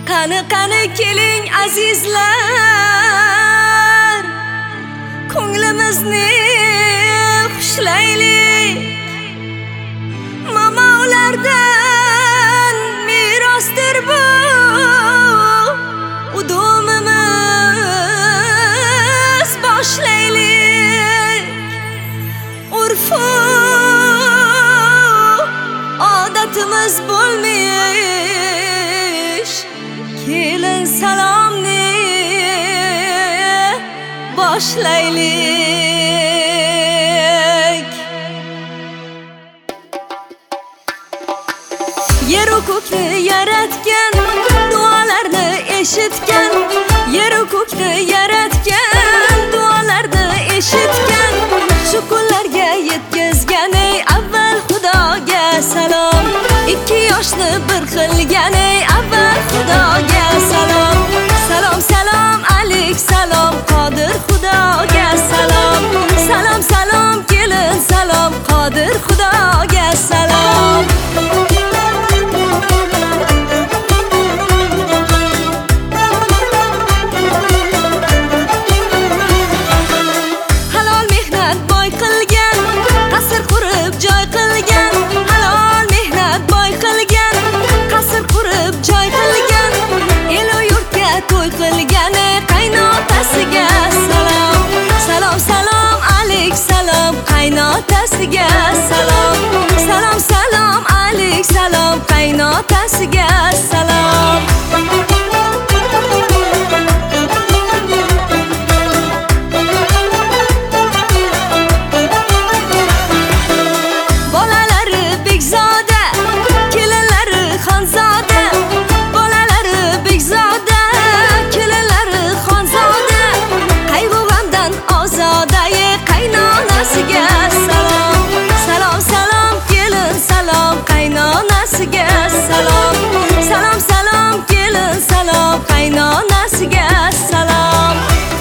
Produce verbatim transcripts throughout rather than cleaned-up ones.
Qani qani keling azizlar, ko'nglimizni xushlaylik. Momolardan merosdir bu, udumimiz boshlaylik. Urfu odatimiz bo'lmish, kelin salomni boshlaylik. Yer u ko'kni yaratgan, duolarni eshitgan. Yer u ko'kni yaratgan, duolarni eshitgan. Shu kunlarga yetkazgan ey avval Xudoga salom. Ikki yoshni bir qilgan ey avval Xudoga salom. Salom salom alik salom, Qodir Xudoga salom. Salom salom kelin salom, Qodir Xudoga salom. To'y qilgan qaynotasiga salom. Salom salom alik salom, qaynotasiga salom. Salom salom alik salom, qaynotasiga salom. Bolalari Bekzoda, kelinlari Xonzoda. Bolalari Bekzoda, qaynonasiga salom. Salom salom kelin salom, qaynonasiga salom. Salom salom kelin salom, qaynonasiga salom.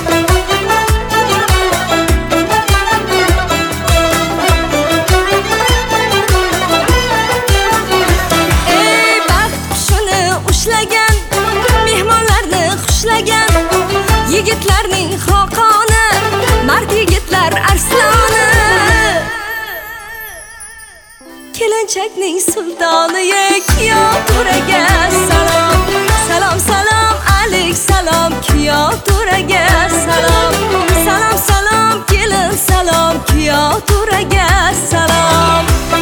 Ey baxt qushini ushlagan, mehmonlarni xushlagan. Yigitlarning xoqoni, mard yigitlar arsloni. Kelinchakning sultoni kuyov to'raga salom. Salom salom alik salom, kuyov to'raga salom. Salom salom kelin salom, kuyov to'raga salom.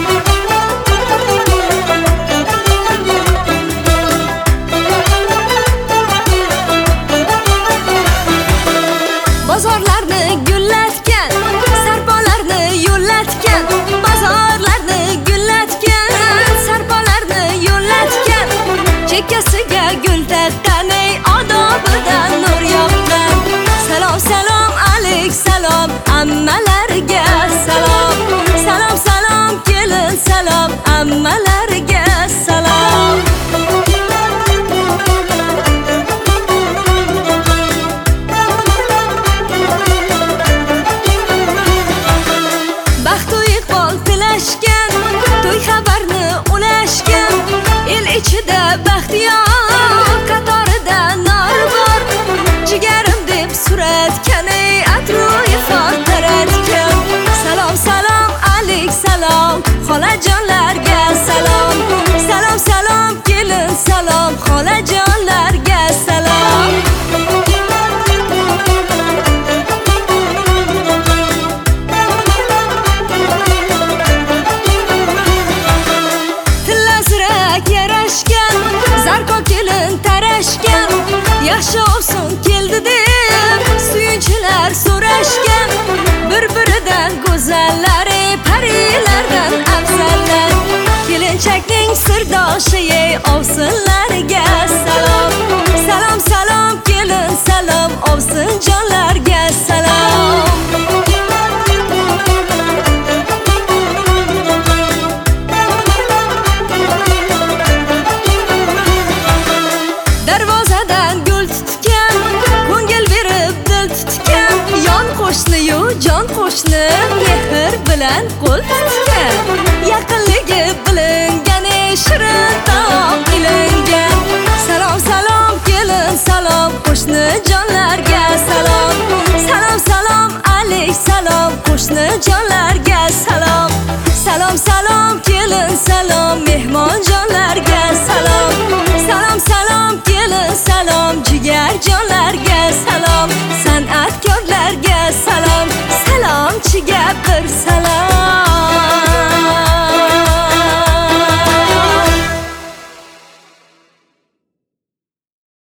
Bozorlarni gullatgan, sarpolarni yo'llatgan. Bozorlarni gullatgan, sarpolarni yo'llatgan. Chekkasiga gul taqqan ey odobidan nur yoqqan. Salom salom alik salom, ammalariga salom. Salom salom kelin salom, ammalariga salom. To'y xabarni ulashgan, el ichida baxtiyor, qatorida nor bor. Jigarim deb suratgan ey atrof taratgan. Salom salom alik salom, xolajonlarga salom. Salom salom kelin salom, xolajonlarga salom. Zarko kelin tarashgan, yaxshi olsun keldi deb suyunchilar so'rashgan. Bir-biridan go'zallar ey parilardan afzallar. Kelinchakning sirdoshi ey ovsinlarga salom. Salom salom kelin salom, ovsin jonlarga salom. Darvozadan gul tutgan, ko'ngil berib dil tutgan. Yon qo'shni-yu jon qo'shni, mehr bilan qo'l tutgan. Yaqinligi bilingan ey shirin taom ilingan. Salom salom ey salom, qo'shni jonlarga salom. Salom salom kelin salom, mehmon jonlarga salom. Salom salom kelin salom, jigar jonlarga salom. San'atkorlarga salom, salomchiga bir salom.